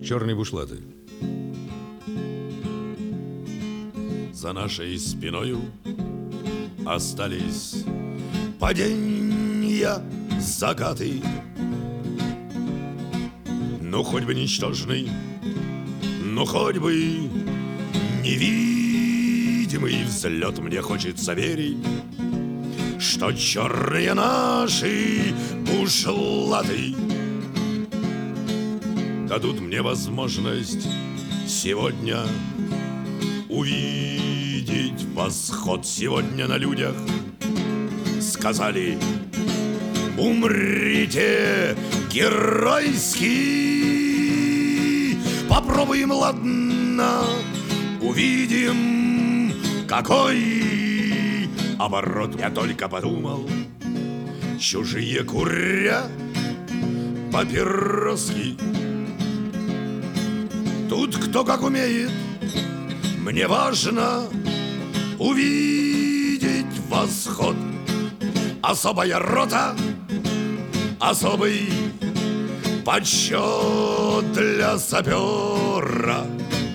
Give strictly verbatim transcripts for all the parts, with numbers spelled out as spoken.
Черные бушлаты. За нашей спиною остались паденья, закаты. Ну, хоть бы ничтожный, ну, хоть бы невидимый взлет. Мне хочется верить, что черные наши бушлаты дадут мне возможность сегодня увидеть восход. Сегодня на людях сказали: умрите геройски. Попробуем, ладно, увидим, какой оборот. Я только подумал, чужие куря папироски. Тут кто как умеет. Мне важно увидеть восход. Особая рота, особый почет для сапера.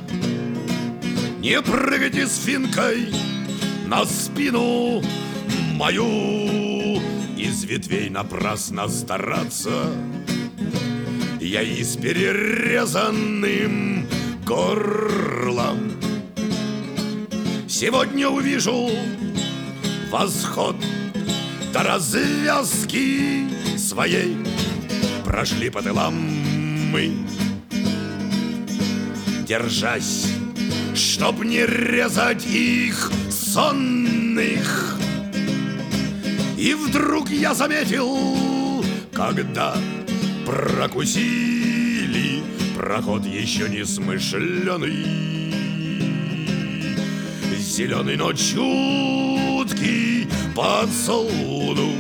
Не прыгайте с финкой на спину мою. Из ветвей напрасно стараться. Я и с перерезанным горлом сегодня увижу восход. До развязки своей прошли по тылам мы, держась, чтоб не резать их сонных. И вдруг я заметил, когда прокусили проход еще не смышленый, зеленый, но чуткий поцелуй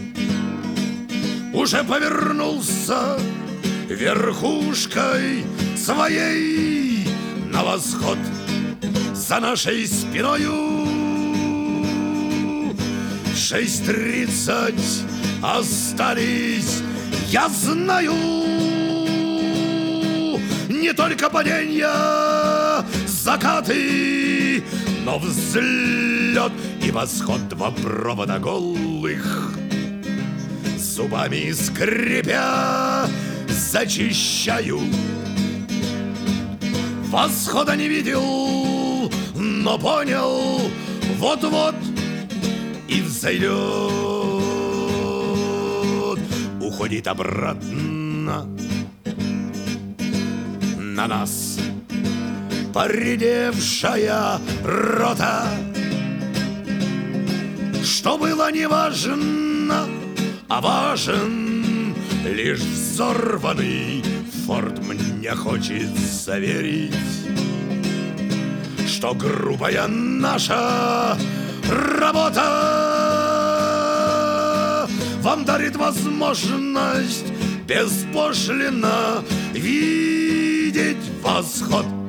уже повернулся верхушкой своей на восход. За нашей спиною в шесть тридцать остались, я знаю, не только паденья, закаты, но взлет и восход. Два провода голых, зубами скрипя, зачищаю. Восхода не видел, но понял, вот-вот и взойдет. Уходит обратно на нас поредевшая рота. Что было неважно, а важен лишь взорванный форт. Мне хочется верить, что грубая наша работа вам дарит возможность беспошлино видеть восход.